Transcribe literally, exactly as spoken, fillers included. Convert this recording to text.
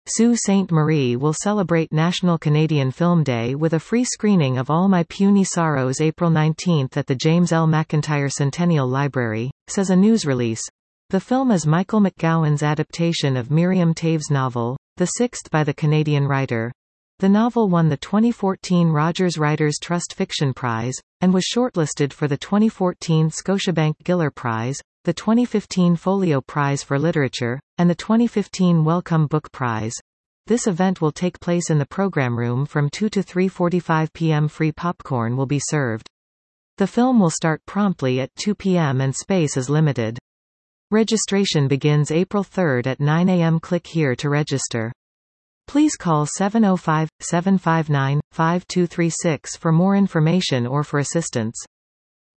Sault Ste. Marie will celebrate National Canadian Film Day with a free screening of All My Puny Sorrows April nineteenth at the James L. McIntyre Centennial Library, says a news release. The film is Michael McGowan's adaptation of Miriam Toews' novel, the sixth by the Canadian writer. The novel won the twenty fourteen Rogers Writers Trust Fiction Prize, and was shortlisted for the twenty fourteen Scotiabank Giller Prize, the twenty fifteen Folio Prize for Literature, and the twenty fifteen Wellcome Book Prize. This event will take place in the program room from two to three forty-five p m Free popcorn will be served. The film will start promptly at two p m and space is limited. Registration begins April third at nine a m Click here to register. Please call seven oh five, seven five nine, five two three six for more information or for assistance.